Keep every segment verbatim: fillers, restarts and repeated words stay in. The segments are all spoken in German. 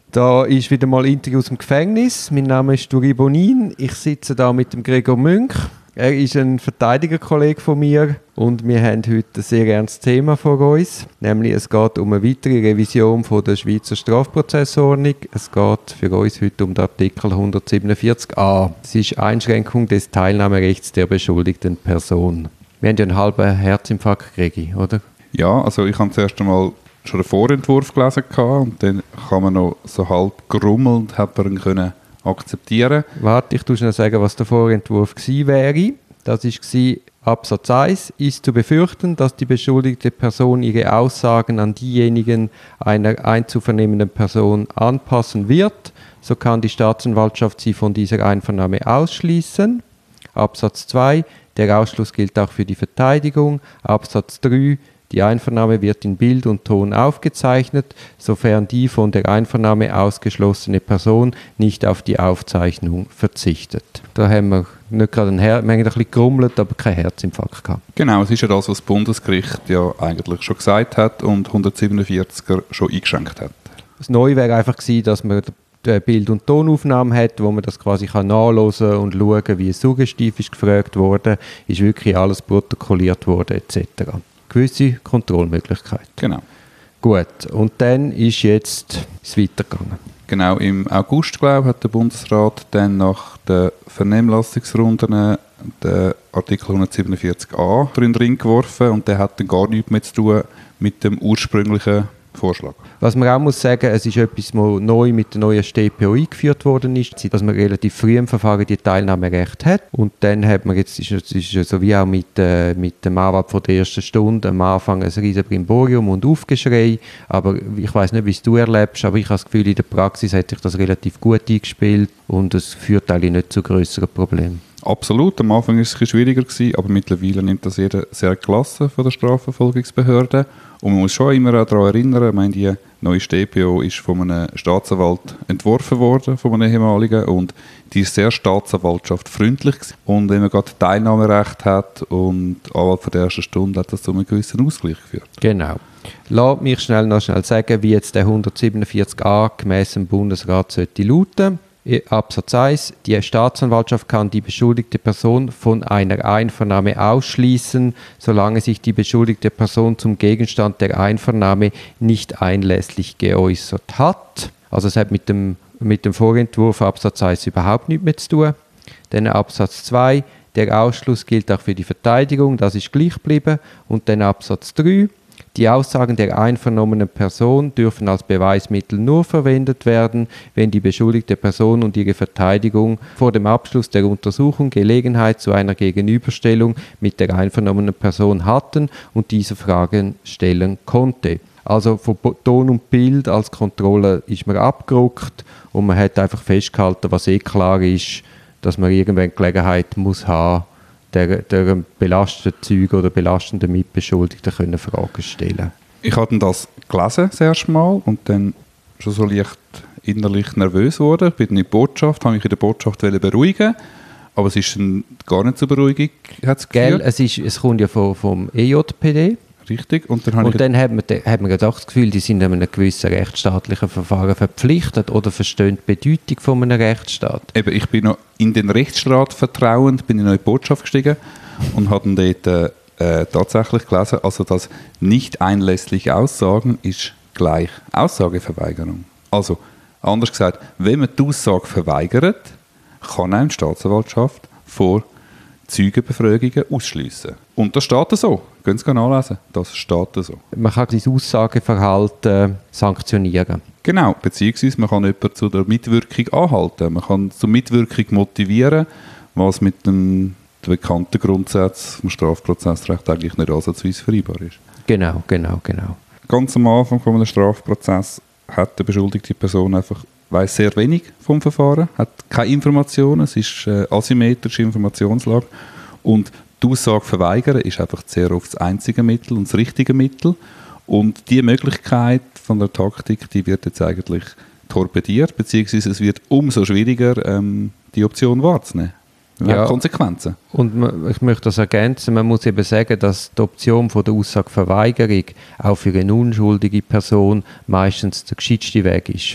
Da ist wieder mal Interview aus dem Gefängnis. Mein Name ist Duri Bonin. Ich sitze da mit dem Gregor Münch. Er ist ein Verteidigerkollege von mir und wir haben heute ein sehr ernstes Thema vor uns. Nämlich es geht um eine weitere Revision von der Schweizer Strafprozessordnung. Es geht für uns heute um den Artikel hundertsiebenundvierzig a. Es ist Einschränkung des Teilnahmerechts der beschuldigten Person. Wir haben ja einen halben Herzinfarkt gekriegt, oder? Ja, also ich habe zuerst einmal schon einen Vorentwurf gelesen und dann kann man noch so halb grummelnd hat man ihn können akzeptieren. Warte, ich muss noch sagen, was der Vorentwurf gewesen wäre. Das war Absatz eins. Ist zu befürchten, dass die beschuldigte Person ihre Aussagen an diejenigen einer einzuvernehmenden Person anpassen wird, so kann die Staatsanwaltschaft sie von dieser Einvernahme ausschließen. Absatz zwei. Der Ausschluss gilt auch für die Verteidigung. Absatz drei. Die Einvernahme wird in Bild und Ton aufgezeichnet, sofern die von der Einvernahme ausgeschlossene Person nicht auf die Aufzeichnung verzichtet. Da haben wir nicht gerade ein, Her- wir haben ein bisschen gerummelt, aber keinen Herzinfarkt gehabt. Genau, es ist ja das, was das Bundesgericht ja eigentlich schon gesagt hat und hundertsiebenundvierziger schon eingeschränkt hat. Das Neue wäre einfach gewesen, dass man eine Bild- und Tonaufnahme hat, wo man das quasi kann nachhören und schauen, wie es suggestiv ist gefragt wurde, ist wirklich alles protokolliert worden et cetera. Gewisse Kontrollmöglichkeiten. Genau. Gut, und dann ist jetzt es weitergegangen. Genau, im August, glaube ich, hat der Bundesrat dann nach den Vernehmlassungsrunden den Artikel hundertsiebenundvierzig a drin drin geworfen und der hat dann gar nichts mehr zu tun mit dem ursprünglichen Vorschlag. Was man auch muss sagen, es ist etwas, was neu mit der neuen S t P O eingeführt worden ist, dass man relativ früh im Verfahren die Teilnahmerecht hat. Und dann hat man jetzt, ist es ist so wie auch mit, äh, mit dem Anwalt von der ersten Stunde, am Anfang ein riesen Brimborium und Aufgeschrei. Aber ich weiss nicht, wie es du erlebst, aber ich habe das Gefühl, in der Praxis hat sich das relativ gut eingespielt und es führt eigentlich nicht zu grösseren Problemen. Absolut, am Anfang war es ein bisschen schwieriger gewesen, aber mittlerweile nimmt das jeder sehr gelassen von der Strafverfolgungsbehörde. Und man muss schon immer daran erinnern, ich meine, die neue S t P O ist von einem Staatsanwalt entworfen worden, von einem ehemaligen, und die ist sehr staatsanwaltschaftfreundlich gewesen. Und wenn man gerade Teilnahmerecht hat und Anwalt von der ersten Stunde, hat das zu einem gewissen Ausgleich geführt. Genau. Lass mich schnell noch schnell sagen, wie jetzt der hundertsiebenundvierzig a gemäss dem Bundesrat sollte lauten. Absatz eins. Die Staatsanwaltschaft kann die beschuldigte Person von einer Einvernahme ausschließen, solange sich die beschuldigte Person zum Gegenstand der Einvernahme nicht einlässlich geäußert hat. Also es hat mit dem, mit dem Vorentwurf Absatz eins überhaupt nichts mehr zu tun. Dann Absatz zwei. Der Ausschluss gilt auch für die Verteidigung, das ist gleich geblieben. Und dann Absatz drei. Die Aussagen der einvernommenen Person dürfen als Beweismittel nur verwendet werden, wenn die beschuldigte Person und ihre Verteidigung vor dem Abschluss der Untersuchung Gelegenheit zu einer Gegenüberstellung mit der einvernommenen Person hatten und diese Fragen stellen konnte. Also von Ton und Bild als Kontrolle ist man abgerückt und man hat einfach festgehalten, was eh klar ist, dass man irgendwann Gelegenheit muss haben, der, der belasteten Zeugen oder belastenden Mitbeschuldigten können Fragen stellen. Ich hatte das gelesen das erste Mal und dann schon so leicht innerlich nervös geworden. Ich bin in der Botschaft, habe mich in der Botschaft beruhigen, aber es ist dann gar nicht zur Beruhigung, hat es Gell, es, ist, es kommt ja vom, vom E J P D. Richtig. Und dann, habe und ich dann hat man, hat man gedacht, das Gefühl, die sind einem gewissen rechtsstaatlichen Verfahren verpflichtet oder verstehen die Bedeutung von einem Rechtsstaat. Eben, ich bin noch in den Rechtsstaat vertrauend, bin in eine neue Botschaft gestiegen und habe dann dort äh, tatsächlich gelesen, also das nicht einlässliche Aussagen ist gleich Aussageverweigerung. Also, anders gesagt, wenn man die Aussage verweigert, kann auch die Staatsanwaltschaft vor Zeugenbefragungen ausschliessen. Und das steht so. Gehen Sie nachlesen. Das steht so. Man kann dieses Aussageverhalten sanktionieren. Genau, beziehungsweise man kann jemanden zu der Mitwirkung anhalten. Man kann zur Mitwirkung motivieren, was mit dem bekannten Grundsatz vom Strafprozessrecht eigentlich nicht ansatzweise vereinbar ist. Genau, genau, genau. Ganz am Anfang von einem Strafprozess hat die beschuldigte Person einfach weiss sehr wenig vom Verfahren, hat keine Informationen, es ist eine asymmetrische Informationslage und die Aussage verweigern ist einfach sehr oft das einzige Mittel und das richtige Mittel und diese Möglichkeit von der Taktik, die wird jetzt eigentlich torpediert, beziehungsweise es wird umso schwieriger, ähm, die Option wahrzunehmen. Man Ja. hat Konsequenzen. Und man, ich möchte das ergänzen, man muss eben sagen, dass die Option von der Aussageverweigerung auch für eine unschuldige Person meistens der gescheitste Weg ist.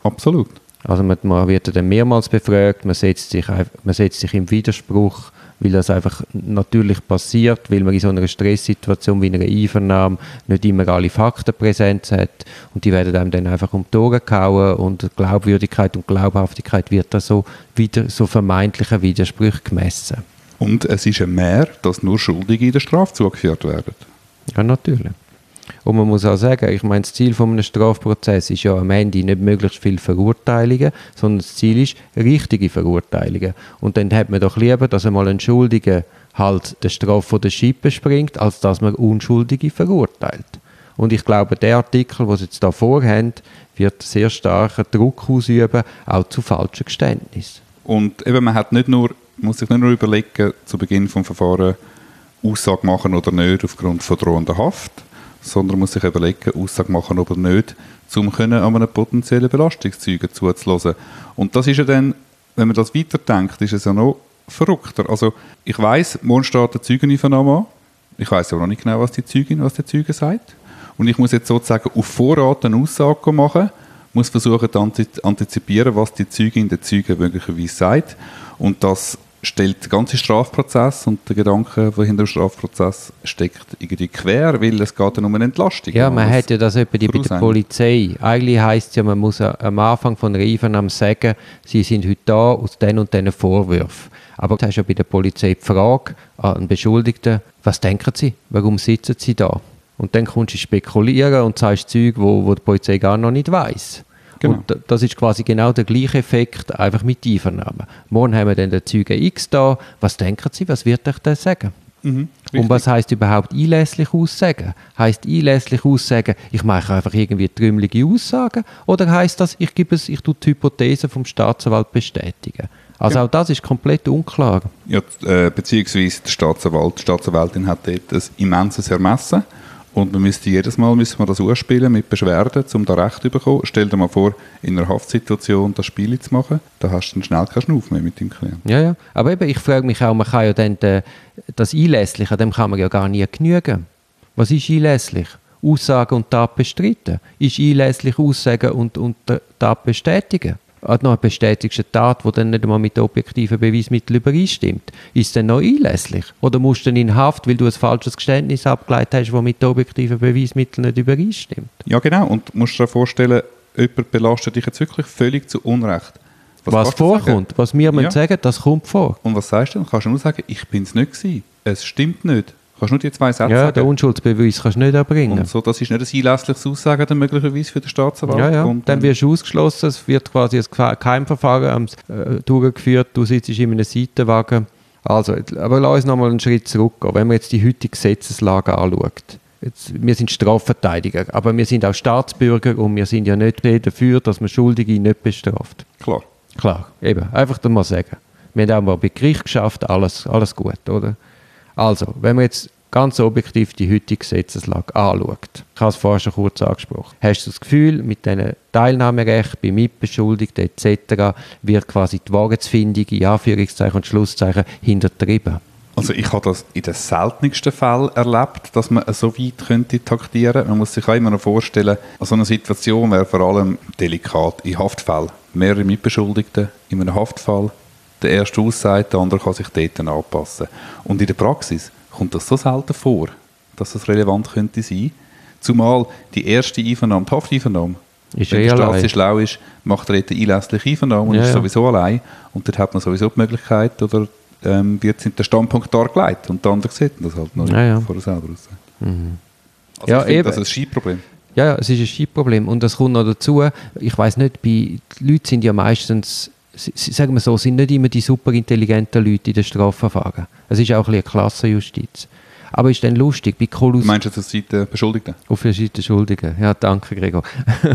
Absolut. Also man, man wird dann mehrmals befragt, man setzt, sich, man setzt sich im Widerspruch, weil das einfach natürlich passiert, weil man in so einer Stresssituation wie einer Einvernahme nicht immer alle Fakten präsent hat und die werden einem dann einfach um die Ohren gehauen und Glaubwürdigkeit und Glaubhaftigkeit wird da so, wieder, so vermeintlichen Widersprüchen gemessen. Und es ist ein Mehr, dass nur Schuldige in der Strafe zugeführt werden. Ja, natürlich. Und man muss auch sagen, ich meine, das Ziel von einem Strafprozess ist ja am Ende nicht möglichst viele Verurteilungen, sondern das Ziel ist richtige Verurteilungen. Und dann hat man doch lieber, dass einmal ein Schuldiger halt der Strafe von der Schippe springt, als dass man Unschuldige verurteilt. Und ich glaube, der Artikel, den Sie jetzt hier vorhaben, wird sehr starken Druck ausüben, auch zu falschen Geständnissen. Und eben, man hat nicht nur, muss sich nicht nur überlegen, zu Beginn des Verfahrens Aussage machen oder nicht aufgrund von drohender Haft, sondern muss sich überlegen, Aussage machen oder nicht, um an einem potenziellen Belastungszeugen zuzulassen. Und das ist ja dann, wenn man das weiterdenkt, ist es ja noch verrückter. Also ich weiss, morgen steht eine Zeugeneinvernahme an. Ich weiss aber noch nicht genau, was die Zeugin, was der Zeuge sagt. Und ich muss jetzt sozusagen auf Vorrat eine Aussage machen, muss versuchen zu antizipieren, was die Zeugin der Zeuge möglicherweise sagt. Und das stellt den ganzen Strafprozess und der Gedanke, der hinter dem Strafprozess steckt, irgendwie quer, weil es geht dann um eine Entlastung. Ja, man hat ja das etwa bei der Polizei. Eigentlich heisst es ja, man muss am Anfang von einer Einvernahme sagen, sie sind heute da aus den und diesen Vorwürfen. Aber du hast ja bei der Polizei die Frage an einen Beschuldigten, was denken Sie, warum sitzen Sie da? Und dann kommst du spekulieren und sagst Zeug, wo, wo die Polizei gar noch nicht weiss. Genau. Und das ist quasi genau der gleiche Effekt, einfach mit Einvernahmen. Morgen haben wir dann den Zeugen X da. Was denken Sie, was wird euch das sagen? Mhm, und was heisst überhaupt einlässlich aussagen? Heisst einlässlich aussagen, ich mache einfach irgendwie trümmelige Aussagen? Oder heisst das, ich gebe es, ich tue die Hypothese vom Staatsanwalt bestätigen? Also ja. Auch das ist komplett unklar. Ja, äh, beziehungsweise der Staatsanwalt, die Staatsanwältin hat dort ein immenses Ermessen. Und man müsste jedes Mal müssen wir das ausspielen mit Beschwerden, um da Recht zu bekommen. Stell dir mal vor, in einer Haftsituation das Spiel zu machen, da hast du dann schnell keinen Schnuff mehr mit dem Klienten. Ja, ja. Aber eben, ich frage mich auch, man kann ja dann de, das Einlässliche, dem kann man ja gar nie genügen. Was ist einlässlich? Aussage und Tat bestreiten. Ist einlässlich Aussagen und, und Tat bestätigen? Noch eine bestätigte Tat, die dann nicht einmal mit objektiven Beweismitteln übereinstimmt. Ist es dann noch einlässlich? Oder musst du dann in Haft, weil du ein falsches Geständnis abgeleitet hast, das mit objektiven Beweismitteln nicht übereinstimmt? Ja, genau. Und du musst dir vorstellen, jemand belastet dich jetzt wirklich völlig zu Unrecht. Was, was vorkommt, sagen? Was wir ja. sagen, das kommt vor. Und was sagst du dann? Kannst du nur sagen, ich bin es nicht gewesen. Es stimmt nicht. Kannst du nur die zwei Sätze ja, sagen? Den Unschuldsbeweis kannst du nicht erbringen. Und so, das ist nicht ein einlässliches Aussagen dann möglicherweise für den Staatsanwalt. Ja, ja. Und dann wirst du ausgeschlossen, es wird quasi ein Geheimverfahren äh, durchgeführt, du sitzt in einem Seitenwagen. Also, aber lass uns nochmal einen Schritt zurückgehen. Wenn man jetzt die heutige Gesetzeslage anschaut, jetzt, wir sind Strafverteidiger, aber wir sind auch Staatsbürger und wir sind ja nicht dafür, dass man Schuldige nicht bestraft. Klar. Klar, eben, einfach dann mal sagen. Wir haben auch mal bei Gericht geschafft, alles, alles gut, oder? Also, wenn man jetzt ganz objektiv die heutige Gesetzeslage anschaut, ich habe es vorher schon kurz angesprochen, hast du das Gefühl, mit diesen Teilnahmerecht bei Mitbeschuldigten et cetera wird quasi die Wahrheitsfindung, in Anführungszeichen und Schlusszeichen, hintertrieben? Also ich habe das in den seltensten Fällen erlebt, dass man so weit könnte taktieren. Man muss sich auch immer noch vorstellen, so eine Situation wäre vor allem delikat in Haftfällen. Mehrere Mitbeschuldigte in einem Haftfall, der erste aussagt, der andere kann sich dort anpassen. Und in der Praxis kommt das so selten vor, dass das relevant könnte sein. Zumal die erste Einvernahme, die Hafteinvernahme, ist wenn eh der Staat allein. schlau ist, macht er eine einlässliche Einvernahme und ja, ist ja. sowieso allein. Und dort hat man sowieso die Möglichkeit, oder ähm, wird der Standpunkt dargelegt und der andere sieht das halt noch ja, ja. vor selber aussagt. Mhm. Also ja, ich finde, eben. das ist ein Scheibproblem. Ja, ja, es ist ein Scheibproblem. Und das kommt noch dazu, ich weiss nicht, bei, die Leute sind ja meistens, sagen wir so, sind nicht immer die superintelligenten Leute in den Strafverfahren. Es ist auch ein bisschen eine Klassenjustiz. Aber ist dann lustig, bei Kollusion... Meinst du das auf der Seite Beschuldigten? Auf der Seite Beschuldigten, ja, danke Gregor.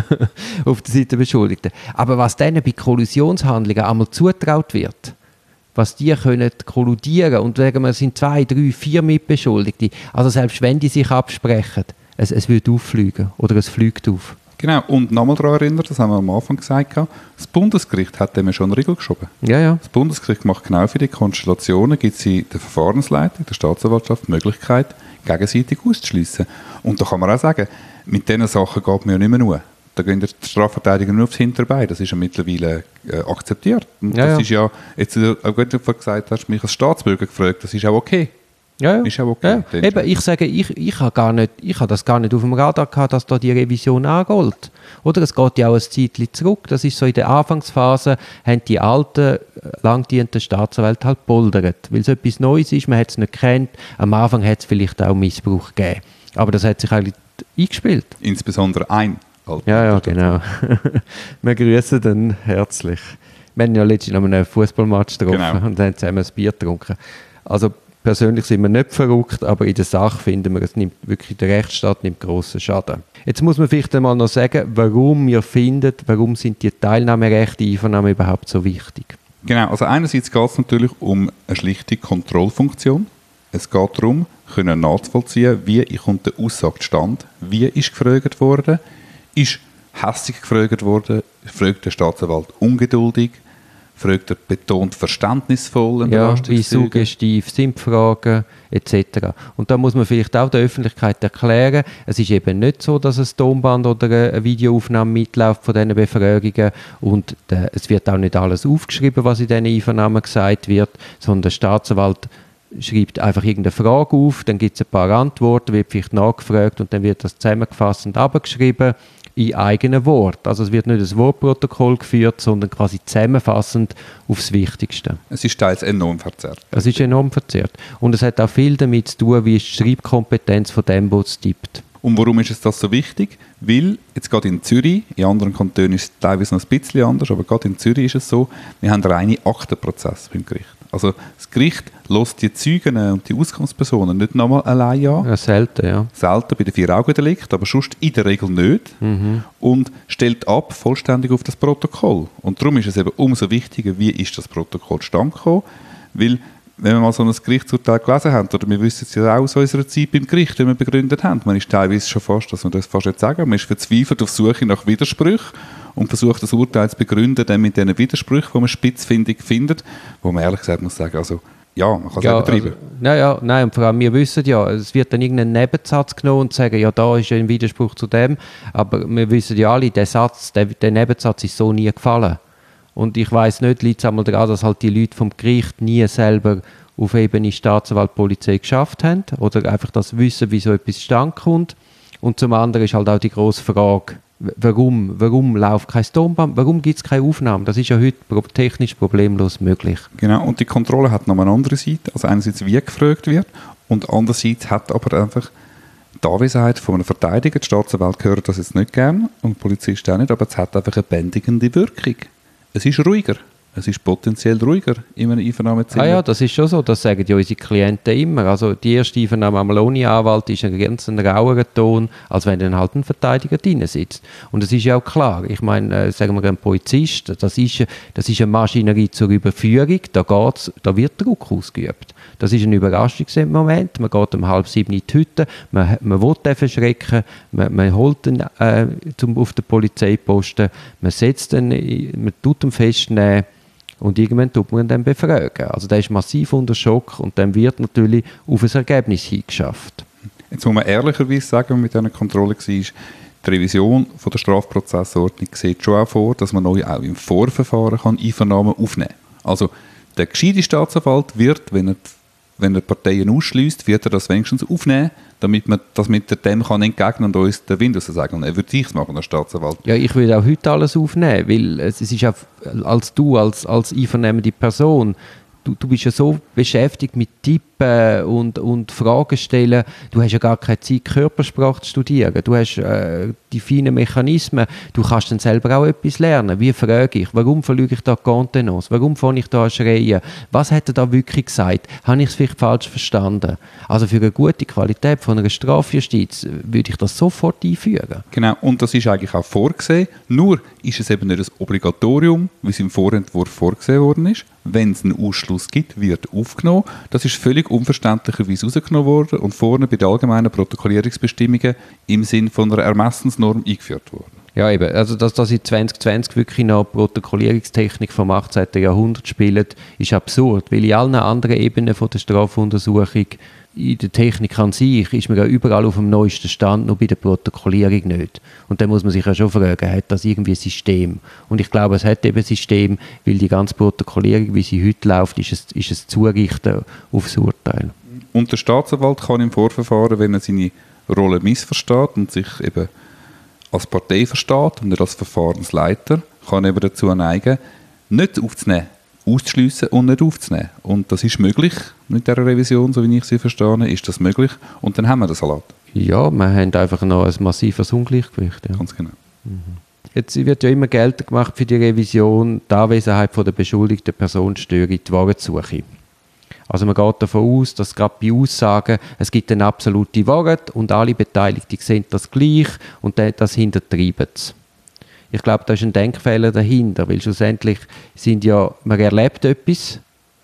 Auf der Seite Beschuldigten. Aber was denen bei Kollusionshandlungen einmal zutraut wird, was die können kolludieren und sagen wir, es sind zwei, drei, vier Mitbeschuldigte, also selbst wenn die sich absprechen, es, es wird auffliegen oder es fliegt auf. Genau, und nochmal daran erinnern, das haben wir am Anfang gesagt, das Bundesgericht hat dem schon einen Riegel geschoben. Ja, ja. Das Bundesgericht macht genau für die Konstellationen, gibt sie der Verfahrensleitung, der Staatsanwaltschaft die Möglichkeit, gegenseitig auszuschliessen. Und da kann man auch sagen, mit diesen Sachen geht man ja nicht mehr nur. Da gehen die Strafverteidiger nur aufs Hinterbein. Das ist ja mittlerweile äh, akzeptiert. Und Ja, das ja. ist ja, jetzt, äh, auch wenn du gesagt hast, mich als Staatsbürger gefragt, das ist auch okay. Ja, ja. Ist auch okay. Ja. Eben, ich sage, ich, ich habe gar nicht, ich habe das gar nicht auf dem Radar gehabt, dass da die Revision angeht. Oder es geht ja auch ein Zeitchen zurück. Das ist so in der Anfangsphase, haben die alten, langdienten Staatsanwälte halt poldert. Weil es etwas Neues ist, man hat es nicht gekannt. Am Anfang hat es vielleicht auch Missbrauch gegeben. Aber das hat sich eigentlich eingespielt. Insbesondere ein Alter. Ja, ja, genau. Wir grüßen dann herzlich. Wir haben ja letztens noch einen Fußballmatch getroffen Genau. und haben zusammen ein Bier getrunken. Also persönlich sind wir nicht verrückt, aber in der Sache finden wir, es nimmt wirklich, der Rechtsstaat nimmt grossen Schaden. Jetzt muss man vielleicht einmal noch sagen, warum wir finden, warum sind die Teilnahmerechte, Einvernahmen überhaupt so wichtig? Genau, also einerseits geht es natürlich um eine schlichte Kontrollfunktion. Es geht darum, können nachzuvollziehen, wie kommt der Aussage zustande, wie ist gefragt worden, ist hässig gefragt worden, fragt der Staatsanwalt ungeduldig, fragt er betont verständnisvoll. in Ja, wie Belastungszügen. suggestiv sind die Fragen et cetera. Und da muss man vielleicht auch der Öffentlichkeit erklären, es ist eben nicht so, dass ein Tonband oder eine Videoaufnahme mitläuft von diesen Befragungen und der, es wird auch nicht alles aufgeschrieben, was in diesen Einvernahmen gesagt wird, sondern der Staatsanwalt schreibt einfach irgendeine Frage auf, dann gibt es ein paar Antworten, wird vielleicht nachgefragt und dann wird das zusammengefasst und abgeschrieben in eigenen Wort. Also es wird nicht ein Wortprotokoll geführt, sondern quasi zusammenfassend aufs Wichtigste. Es ist teils enorm verzerrt. Es ist enorm verzerrt. Und es hat auch viel damit zu tun, wie ist die Schreibkompetenz von dem, der es tippt. Und warum ist es das so wichtig? Weil, jetzt gerade in Zürich, in anderen Kantonen ist es teilweise noch ein bisschen anders, aber gerade in Zürich ist es so, wir haben reine Aktenprozesse beim Gericht. Also das Gericht lässt die Zeugen und die Auskunftspersonen nicht nochmal allein an. Ja, selten, ja. Selten bei den Vier-Augen-Delikten, aber sonst in der Regel nicht. Mhm. Und stellt ab vollständig auf das Protokoll. Und darum ist es eben umso wichtiger, wie ist das Protokoll zustande gekommen. Weil, wenn wir mal so ein Gerichtsurteil gelesen haben, oder wir wissen es ja auch aus unserer Zeit beim Gericht, wenn wir begründet haben, man ist teilweise schon fast, dass man das fast nicht sagen, man ist verzweifelt auf Suche nach Widersprüchen und versucht das Urteil zu begründen, dann mit diesen Widersprüchen, die man spitzfindig findet, wo man ehrlich gesagt muss sagen, also ja, man kann es Ja, auch betreiben. also, ja, ja, nein, und vor allem, wir wissen ja, es wird dann irgendein Nebensatz genommen und sagen, ja, da ist ja ein Widerspruch zu dem, aber wir wissen ja alle, der Satz, der, der Nebensatz ist so nie gefallen. Und ich weiss nicht, liegt es einmal daran, dass halt die Leute vom Gericht nie selber auf Ebene Staatsanwalt, Polizei geschafft haben oder einfach das Wissen, wie so etwas zustande kommt. Und zum anderen ist halt auch die grosse Frage, warum, warum läuft kein Tonband, warum gibt es keine Aufnahmen? Das ist ja heute technisch problemlos möglich. Genau, und die Kontrolle hat noch eine andere Seite. Also einerseits, wie gefragt wird, und andererseits hat aber einfach die Anwesenheit von einem Verteidiger, die Staatsanwalt hört das jetzt nicht gern und die Polizist auch nicht, aber es hat einfach eine bändigende Wirkung. Es ist ruhiger. Es ist potenziell ruhiger in einem Einvernahmezimmer. Ah ja, das ist schon so, das sagen ja unsere Klienten immer. Also die erste Einvernahme einmal ohne Anwalt ist ein ganz ein rauerer Ton, als wenn dann halt ein Verteidiger drin sitzt. Und es ist ja auch klar, ich meine, äh, sagen wir ein Polizist, das ist, das ist eine Maschinerie zur Überführung, da, geht's, da wird Druck ausgeübt. Das ist ein Überraschungsmoment, man geht um halb sieben in die Hütte, man, man will den verschrecken, man, man holt ihn äh, zum, auf den Polizeiposten, man setzt ihn, man tut ihn festnehmen, und irgendwann tut man ihn dann befragen. Also der ist massiv unter Schock und dann wird natürlich auf ein Ergebnis hingeschafft. Jetzt muss man ehrlicherweise sagen, wenn man mit dieser Kontrolle war, die Revision von der Strafprozessordnung sieht schon auch vor, dass man neu auch im Vorverfahren kann Einvernahmen aufnehmen kann. Also der gescheite Staatsanwalt wird, wenn er, wenn er Parteien ausschliesst, wird er das wenigstens aufnehmen, damit man das mit dem kann entgegnen und uns den Wind sagen. Und er würde es machen, der Staatsanwalt. Ja, ich würde auch heute alles aufnehmen, weil es ist auch, als du, als, als einvernehmende Person, du, du bist ja so beschäftigt mit Tippen und, und Fragen stellen, du hast ja gar keine Zeit, Körpersprache zu studieren. Du hast äh, die feinen Mechanismen, du kannst dann selber auch etwas lernen. Wie frage ich, warum verlüge ich da Contenance? Warum fange ich da an schreien? Was hat er da wirklich gesagt? Habe ich es vielleicht falsch verstanden? Also für eine gute Qualität von einer Strafjustiz würde ich das sofort einführen. Genau, und das ist eigentlich auch vorgesehen, nur ist es eben nicht ein Obligatorium, wie es im Vorentwurf vorgesehen worden ist. Wenn es einen Ausschluss gibt, wird aufgenommen. Das ist völlig unverständlicherweise rausgenommen worden und vorne bei den allgemeinen Protokollierungsbestimmungen im Sinne von einer Ermessensnorm eingeführt worden. Ja, eben. Also, dass das in zwanzig zwanzig wirklich noch Protokollierungstechnik vom achtzehnten Jahrhundert spielt, ist absurd, weil in allen anderen Ebenen von der Strafuntersuchung in der Technik an sich ist man ja überall auf dem neuesten Stand, nur bei der Protokollierung nicht. Und dann muss man sich ja schon fragen, hat das irgendwie ein System? Und ich glaube, es hat eben ein System, weil die ganze Protokollierung, wie sie heute läuft, ist es, ist es Zurichten auf das Urteil. Und der Staatsanwalt kann im Vorverfahren, wenn er seine Rolle missversteht und sich eben als Partei versteht und nicht als Verfahrensleiter, kann eben dazu neigen, nicht aufzunehmen, auszuschliessen und nicht aufzunehmen. Und das ist möglich mit dieser Revision, so wie ich sie verstehe, ist das möglich. Und dann haben wir den Salat. Ja, wir haben einfach noch ein massives Ungleichgewicht. Ja. Ganz genau. Mhm. Jetzt wird ja immer geltend gemacht für die Revision, die Anwesenheit von der beschuldigten Person störe die Wahrheitssuche. Also man geht davon aus, dass gerade bei Aussagen, es gibt eine absolute Wahrheit und alle Beteiligten sehen das gleich und das hintertreiben es. Ich glaube, da ist ein Denkfehler dahinter, weil schlussendlich sind ja, man erlebt etwas,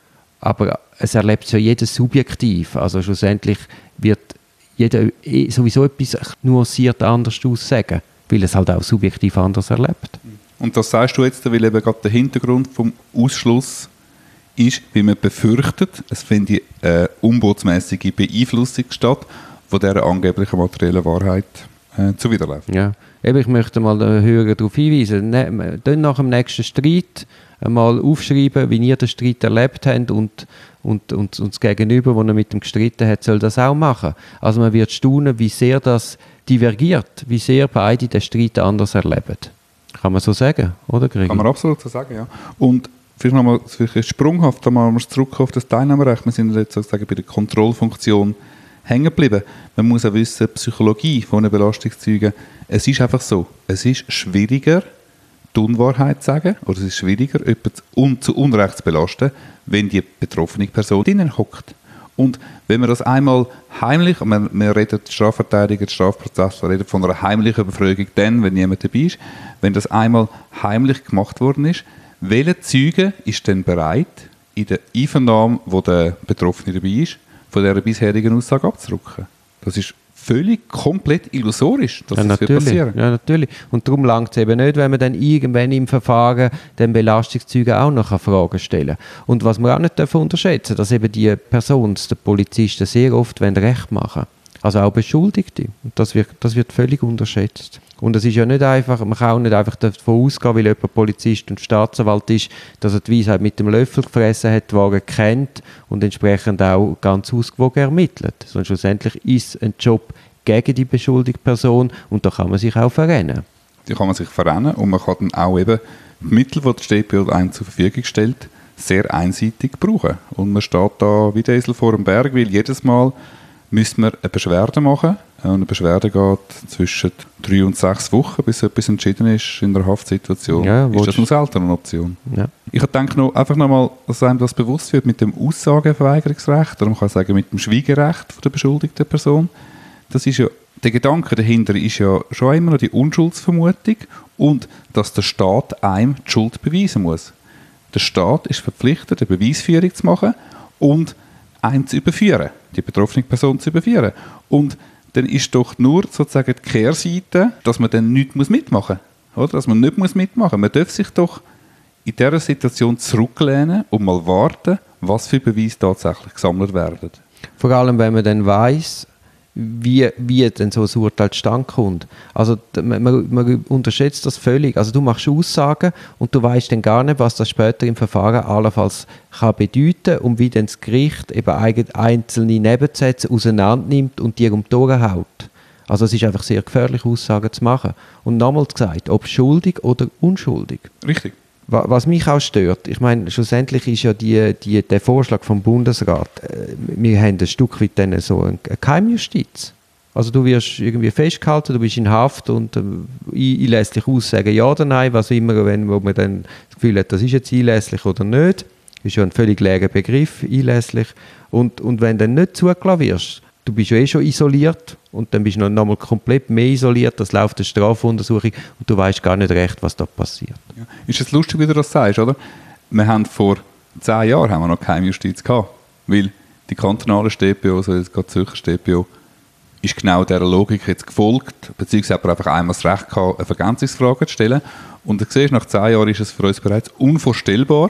aber es erlebt ja jeder subjektiv. Also schlussendlich wird jeder sowieso etwas nuanciert anders aussagen, weil es halt auch subjektiv anders erlebt. Und das sagst du jetzt, weil eben gerade der Hintergrund vom Ausschluss ist, wie man befürchtet, es findet eine unbotsmäßige Beeinflussung statt, von dieser angeblichen materiellen Wahrheit äh, zuwiderläuft. Ja. Eben, ich möchte mal den Hörer darauf hinweisen, ne, dann nach dem nächsten Streit einmal aufschreiben, wie ihr den Streit erlebt habt und, und, und, und das Gegenüber, das er mit dem gestritten hat, soll das auch machen. Also man wird staunen, wie sehr das divergiert, wie sehr beide den Streit anders erleben. Kann man so sagen, oder Gregi? Kann man absolut so sagen, ja. Und vielleicht nochmal vielleicht sprunghaft, einmal zurück auf das Teilnehmerrecht. Wir sind jetzt sozusagen bei der Kontrollfunktion hängen geblieben. Man muss auch wissen, die Psychologie von einem Belastungszeugen, es ist einfach so, es ist schwieriger, die Unwahrheit zu sagen, oder es ist schwieriger, jemanden zu Unrecht zu belasten, wenn die betroffene Person drinnen hockt. Und wenn man das einmal heimlich, man, man redet, die Strafverteidiger, die Strafprozesse reden von einer heimlichen Befragung dann, wenn niemand dabei ist, wenn das einmal heimlich gemacht worden ist, welcher Zeuge ist denn bereit, in der Einvernahme, wo der Betroffene dabei ist, von dieser bisherigen Aussage abzurücken? Das ist völlig komplett illusorisch, dass ja, das wird passieren. Ja, natürlich. Und darum langt es eben nicht, wenn man dann irgendwann im Verfahren den Belastungszeugen auch noch Fragen stellen kann. Und was wir auch nicht unterschätzen dürfen, dass eben die Personen, die Polizisten, sehr oft Recht machen wollen. Also auch Beschuldigte. Und das wird, das wird völlig unterschätzt. Und es ist ja nicht einfach, man kann auch nicht einfach davon ausgehen, weil jemand Polizist und Staatsanwalt ist, dass er die Weisheit mit dem Löffel gefressen hat, die er kennt und entsprechend auch ganz ausgewogen ermittelt. Sondern schlussendlich ist es ein Job gegen die beschuldigte Person und da kann man sich auch verrennen. Da kann man sich verrennen und man kann dann auch eben die Mittel, die die S T P O einem zur Verfügung stellt, sehr einseitig brauchen. Und man steht da wie der Esel vor dem Berg, weil jedes Mal müssen wir eine Beschwerde machen. Und eine Beschwerde geht zwischen drei und sechs Wochen, bis etwas entschieden ist in der Haftsituation. Ja, ist das eine seltene Option? Ja. Ich denke noch, einfach nochmal, dass einem das bewusst wird mit dem Aussageverweigerungsrecht, oder man kann sagen mit dem Schweigerecht von der beschuldigten Person. Das ist ja, der Gedanke dahinter ist ja schon immer noch die Unschuldsvermutung und dass der Staat einem die Schuld beweisen muss. Der Staat ist verpflichtet, eine Beweisführung zu machen und einen zu überführen, die betroffene Person zu überführen. Und dann ist doch nur sozusagen die Kehrseite, dass man dann nichts mitmachen muss. Oder? Dass man nicht mitmachen muss. Man darf sich doch in dieser Situation zurücklehnen und mal warten, was für Beweise tatsächlich gesammelt werden. Vor allem, wenn man dann weiss, wie, wie denn so ein Urteil zustande kommt. Also man, man unterschätzt das völlig. Also du machst Aussagen und du weißt dann gar nicht, was das später im Verfahren allenfalls kann bedeuten und wie dann das Gericht eben einzelne Nebensätze auseinander nimmt und die um die Ohren haut. Also es ist einfach sehr gefährlich, Aussagen zu machen. Und nochmals gesagt, ob schuldig oder unschuldig. Richtig. Was mich auch stört, ich meine, schlussendlich ist ja die, die, der Vorschlag vom Bundesrat, äh, wir haben ein Stück weit dann so eine Geheimjustiz. Also du wirst irgendwie festgehalten, du bist in Haft und äh, ich lässt dich aussagen, ja oder nein, was immer, wenn wo man dann das Gefühl hat, das ist jetzt einlässlich oder nicht, ist ja ein völlig leerer Begriff, einlässlich. Und, und wenn du dann nicht zugelassen wirst, du bist ja eh schon isoliert und dann bist du noch mal komplett mehr isoliert, das läuft eine Strafuntersuchung und du weißt gar nicht recht, was da passiert. Ja. Ist es lustig, wie du das sagst, oder? Wir haben vor zehn Jahren haben wir noch keine Justiz gehabt, weil die kantonale S T P O, also jetzt gerade Zürcher S T P O, ist genau dieser Logik jetzt gefolgt, beziehungsweise hat man einfach einmal das Recht gehabt, eine Vergänzungsfrage zu stellen. Und du siehst, nach zehn Jahren ist es für uns bereits unvorstellbar,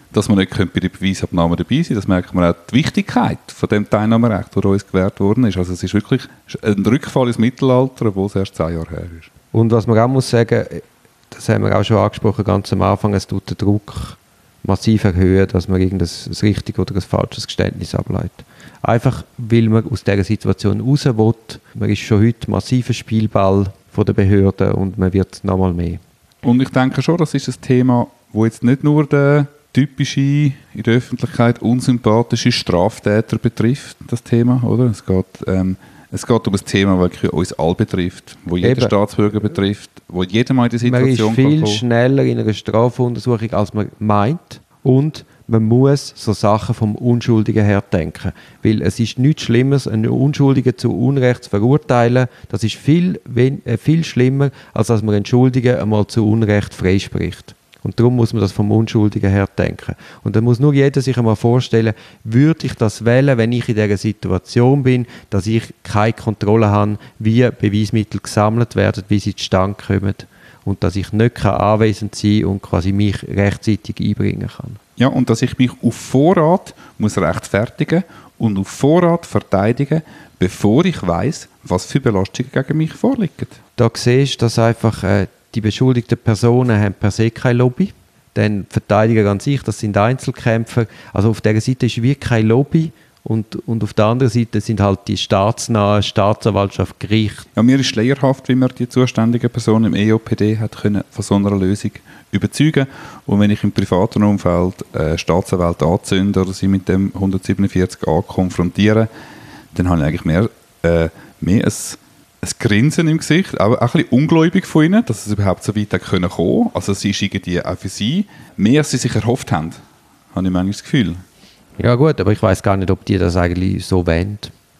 dass man nicht bei der Beweisabnahme dabei sein. Das merkt man auch die Wichtigkeit von dem Teilnahmerecht, das uns gewährt worden ist. Also es ist wirklich ein Rückfall ins Mittelalter, obwohl es erst zehn Jahre her ist. Und was man auch muss sagen, das haben wir auch schon angesprochen, ganz am Anfang, es tut den Druck massiv erhöhen, dass man irgendein richtiges oder ein falsches Geständnis ableitet. Einfach, weil man aus dieser Situation raus will. Man ist schon heute massiver Spielball von den Behörden und man wird nochmal mehr. Und ich denke schon, das ist ein Thema, wo jetzt nicht nur den typische, in der Öffentlichkeit unsympathische Straftäter betrifft, das Thema, oder? Es geht, ähm, es geht um ein Thema, das uns alle betrifft, wo jeder Eben. Staatsbürger betrifft, wo jeder mal in die Situation Man ist viel kann schneller in einer Strafuntersuchung, als man meint, und man muss so Sachen vom Unschuldigen her denken. Weil es ist nichts Schlimmeres, einen Unschuldigen zu Unrecht zu verurteilen. Das ist viel, äh, viel schlimmer, als dass man einen Schuldigen einmal zu Unrecht freispricht. Und darum muss man das vom Unschuldigen her denken. Und dann muss nur jeder sich einmal vorstellen, würde ich das wählen, wenn ich in dieser Situation bin, dass ich keine Kontrolle habe, wie Beweismittel gesammelt werden, wie sie zustande kommen und dass ich nicht anwesend sein kann und quasi mich rechtzeitig einbringen kann. Ja, und dass ich mich auf Vorrat muss rechtfertigen und auf Vorrat verteidigen, bevor ich weiss, was für Belastungen gegen mich vorliegen. Da siehst du, dass einfach äh, die beschuldigten Personen haben per se keine Lobby. Dann Verteidiger an sich, das sind Einzelkämpfer. Also auf dieser Seite ist wirklich keine Lobby. Und, und auf der anderen Seite sind halt die staatsnahe Staatsanwaltschaft, Gericht. Ja, mir ist lehrhaft, wie man die zuständige Person im E O P D hat können von so einer Lösung überzeugen. Und wenn ich im privaten Umfeld äh, Staatsanwälte anzünde oder sie mit dem hundertsiebenundvierzig a konfrontiere, dann habe ich eigentlich mehr, äh, mehr ein, ein Grinsen im Gesicht, auch, auch ein bisschen ungläubig von ihnen, dass es überhaupt so weit kommen konnte. Also es ist irgendwie auch für sie mehr, als sie sich erhofft haben, habe ich manchmal das Gefühl. Ja gut, aber ich weiß gar nicht, ob die das eigentlich so wollen.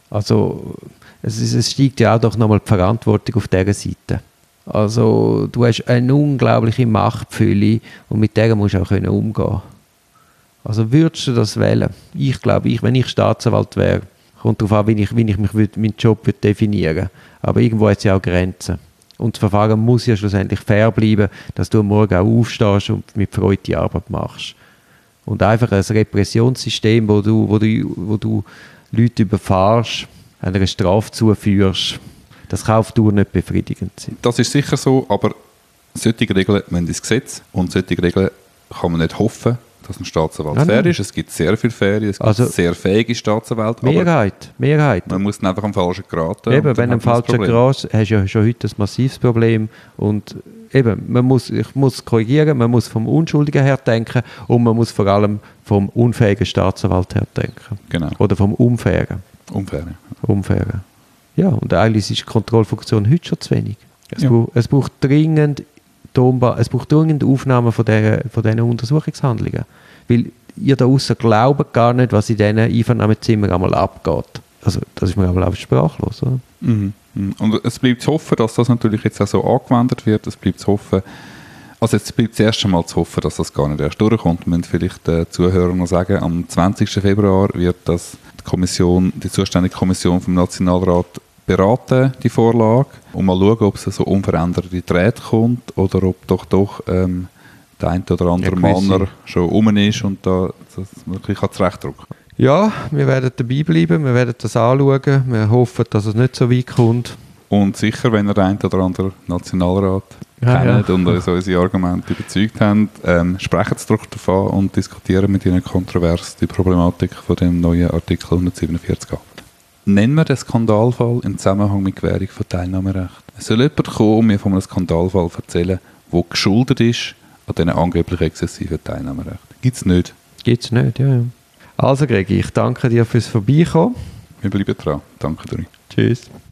Also es, ist, es steigt ja auch doch nochmal die Verantwortung auf dieser Seite. Also du hast eine unglaubliche Machtfülle und mit der musst du auch können umgehen. Also würdest du das wählen? Ich glaube, ich, wenn ich Staatsanwalt wäre, kommt darauf an, wie ich, wie ich mich würd, meinen Job würd definieren würde. Aber irgendwo hat es ja auch Grenzen. Und das Verfahren muss ja schlussendlich fair bleiben, dass du am Morgen auch aufstehst und mit Freude die Arbeit machst. Und einfach ein Repressionssystem, wo du, wo du, wo du Leute überfahrst, einer Strafe zuführst, das kann auf Dauer nicht befriedigend sein. Das ist sicher so, aber solche Regeln müssen ins Gesetz und solche Regeln kann man nicht hoffen, dass ein Staatsanwalt ja, fair ist. Es gibt sehr viele faire, es gibt also, sehr fähige Staatsanwälte. Mehrheit, Mehrheit. Man muss einfach am Falschen geraten. Eben, wenn am Falschen gerätst, hast du ja schon heute ein massives Problem. Und eben, man muss, ich muss korrigieren, man muss vom Unschuldigen her denken und man muss vor allem vom unfähigen Staatsanwalt her denken. Genau. Oder vom Unfairen. Unfairen. Unfairen. Ja, und eigentlich ist die Kontrollfunktion heute schon zu wenig. Es, ja. braucht, es braucht dringend es braucht dringend Aufnahmen von, der, von diesen Untersuchungshandlungen. Weil ihr da aussen glaubt gar nicht, was in diesen Einvernahmezimmern einmal abgeht. Also das ist mir aber auch sprachlos, oder? Mhm. Und es bleibt zu hoffen, dass das natürlich jetzt auch so angewendet wird. Es bleibt zu hoffen, also jetzt bleibt das erste Mal zu hoffen, dass das gar nicht erst durchkommt. Wir müssen vielleicht den Zuhörern noch sagen, am zwanzigsten Februar wird das die Kommission, die zuständige Kommission vom Nationalrat beraten, die Vorlage, und mal schauen, ob es so unveränderte Drähte kommt oder ob doch doch ähm, der eine oder andere ja, Mann schon rum ist und da das wirklich zurechtdrücken kann. Ja, wir werden dabei bleiben, wir werden das anschauen, wir hoffen, dass es nicht so weit kommt. Und sicher, wenn ihr den einen oder anderen Nationalrat ja, kennt ja. und uns unsere Argumente überzeugt haben, ähm, sprechen Sie doch davon und diskutieren mit Ihnen kontrovers die Problematik von dem neuen Artikel hundertsiebenundvierzig a. Nennen wir den Skandalfall im Zusammenhang mit Gewährung von Teilnahmerecht. Es soll jemand kommen und mir von einem Skandalfall erzählen, der geschuldet ist an diesen angeblich exzessiven Teilnahmerecht. Gibt es nicht? Gibt es nicht, ja, ja. Also Gregi, ich danke dir fürs Vorbeikommen. Wir bleiben dran. Danke dir. Tschüss.